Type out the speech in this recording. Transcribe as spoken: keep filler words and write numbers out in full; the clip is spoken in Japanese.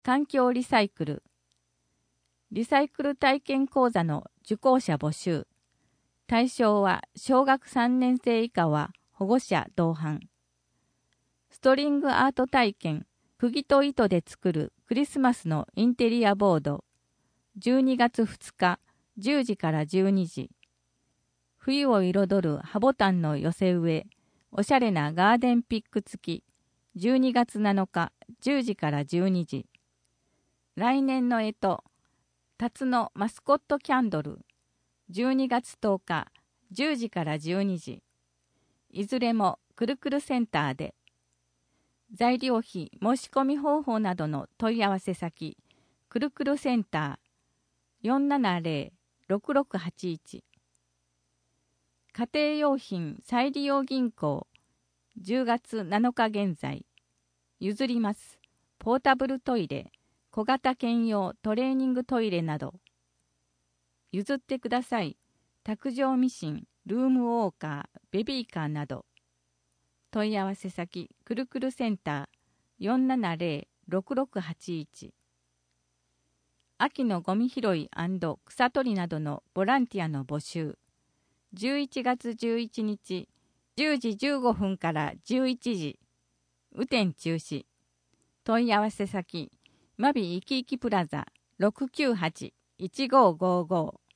環境リサイクル。リサイクル体験講座の受講者募集。対象は小学さんねん生以下は保護者同伴。ストリングアート体験、釘と糸で作るクリスマスのインテリアボード。じゅうにがつふつか、じゅうじからじゅうにじ。冬を彩る葉ボタンの寄せ植え、おしゃれなガーデンピック付き。じゅうにがつなのか、じゅうじからじゅうにじ。来年の干支、辰のマスコットキャンドル。じゅうにがつとおか、じゅうじからじゅうにじ。いずれもくるくるセンターで。材料費申し込み方法などの問い合わせ先、くるくるセンター よんななぜろ ろくろくはちいち。家庭用品再利用銀行じゅうがつなのか現在。譲ります。ポータブルトイレ、小型兼用トレーニングトイレなど。譲ってください。卓上ミシン、ルームウォーカー、ベビーカーなど。問い合わせ先、くるくるセンター よんななぜろ ろくろくはちいち。秋のゴミ拾い&草取りなどのボランティアの募集。じゅういちがつじゅういちにち、じゅうじじゅうごふんからじゅういちじ。雨天中止。問い合わせ先、マビイキイキプラザ ろくきゅうはち いちごーごーごー。